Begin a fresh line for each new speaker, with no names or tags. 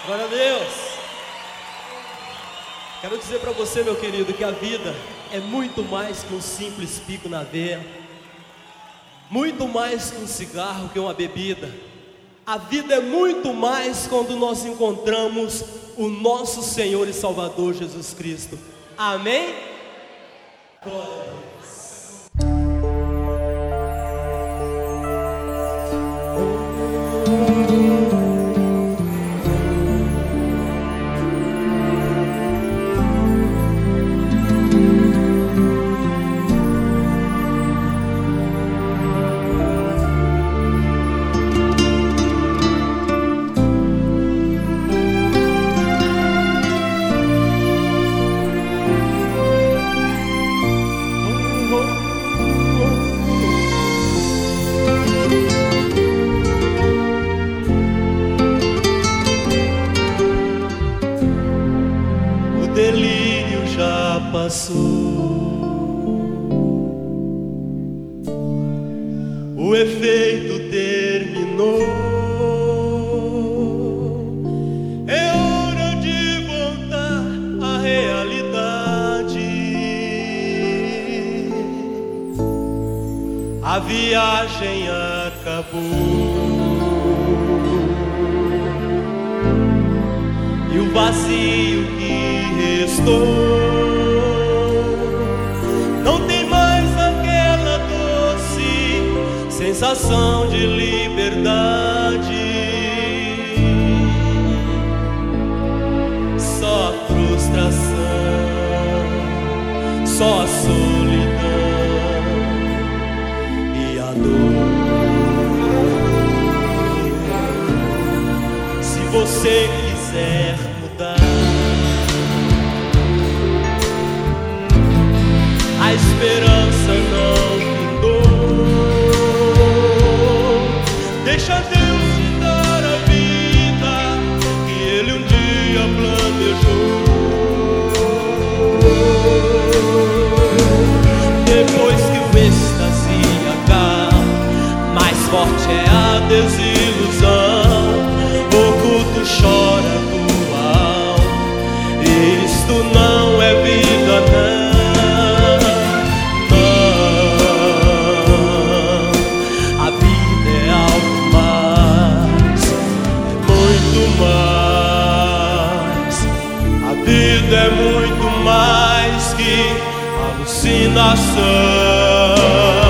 Glória a Deus. Quero dizer para você, meu querido, que a vida é muito mais que um simples pico na veia, muito mais que um cigarro, que uma bebida. A vida é muito mais quando nós encontramos o nosso Senhor e Salvador Jesus Cristo. Amém? Glória a Deus. O delírio já passou, o efeito terminou. É hora de voltar à realidade. A viagem acabou e o vazio que restou não tem mais aquela doce sensação de liberdade. Só a frustração, só a solidão e a dor. Se você quiser mudar, a esperança não findou. Deixa Deus te dar a vida que Ele um dia planejou. Depois que o êxtase acaba, mais forte é a desilusão. Oculto chora a tua alma. Isto não é vida, não. A vida é muito mais que alucinação.